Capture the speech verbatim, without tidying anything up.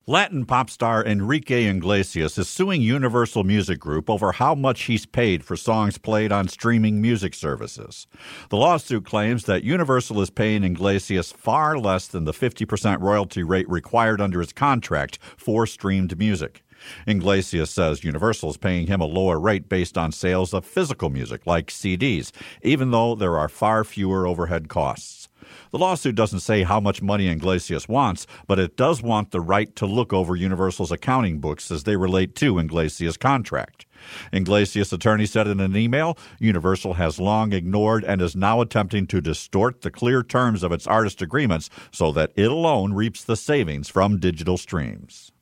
Latin pop star Enrique Iglesias is suing Universal Music Group over how much he's paid for songs played on streaming music services. The lawsuit claims that Universal is paying Iglesias far less than the fifty percent royalty rate required under his contract for streamed music. Iglesias says Universal is paying him a lower rate based on sales of physical music, like C Ds, even though there are far fewer overhead costs. The lawsuit doesn't say how much money Iglesias wants, but it does want the right to look over Universal's accounting books as they relate to Iglesias' contract. Iglesias' attorney said in an email, Universal has long ignored and is now attempting to distort the clear terms of its artist agreements so that it alone reaps the savings from digital streams.